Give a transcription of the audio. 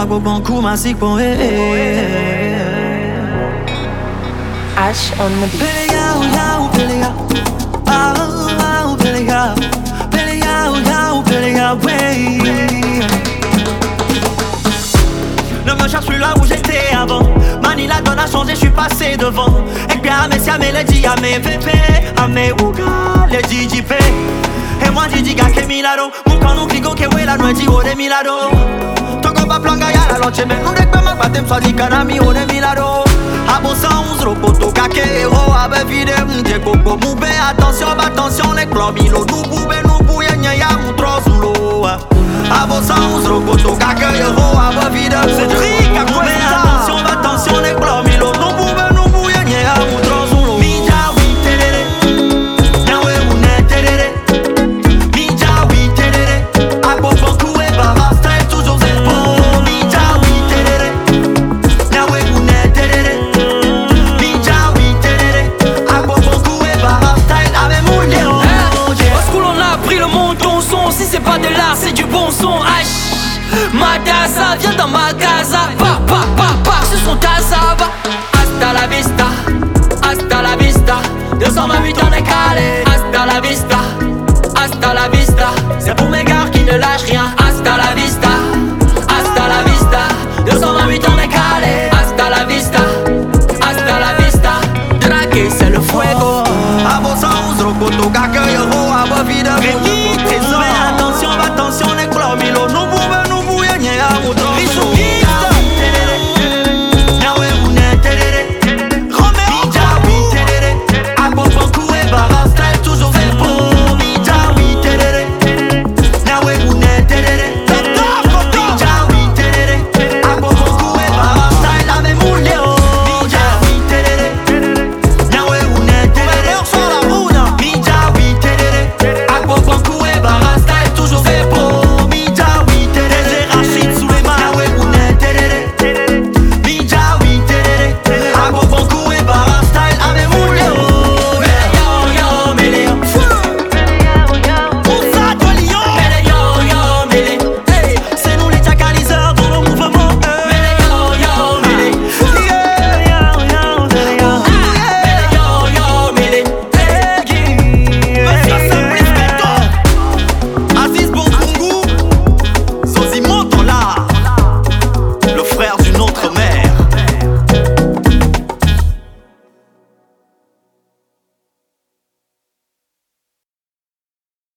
Ago banco masik bon Ash on the beat. Pelega, ouais. Ne me cherche plus là où j'étais avant. Mani la donne a changé, je suis passé devant. Et bien mais si à mes lady, à mes VP, à mes Ouga, les DJP. Et moi Didi ga ke milado. Mon canon kigo ke we la noiti o de milado. Toko ba planga ya la loche men. Nou dek pe mak batem so di kanami o de milado. A bon sens, ropoto kake hero. Abe vide mje koko moube. Attention les clomilo. Nou boube nou bouye nye ya moutros mlo. A bon sens, ropoto kake hero. Abe vide c'est du riz à moube. Attention les clomilo. Nou boube nou bouye nye ya moutros mlo. Mija oui terere. Nyawe une terere. Mija oui terere. A bon bankou e barasta e toujours c'est bon. Mija oui terere. Nyawe une terere. Mija oui terere. A bon bankou e barasta e ave moulé. Au school on a appris le monton son. Si c'est pas de l'art c'est du bon son. H Madassa viens dans ma casa. Pa ce son cassava. Hasta la vista 228 on est calé. Hasta la vista c'est pour mes gars qui ne lâchent rien. Hasta la vista 228 on est calé. Hasta la vista Draguer c'est le fuego. A bon sens, rokoto kake hero. Aba vide Rémi, trésor. Attention les clomilo. Nou boube nou bouye nye ya moutros. Nyawe une terere. Mija oui terere. A bon bankou e barasta e toujours c'est bon. Mija oui terere. Nyawe une terere.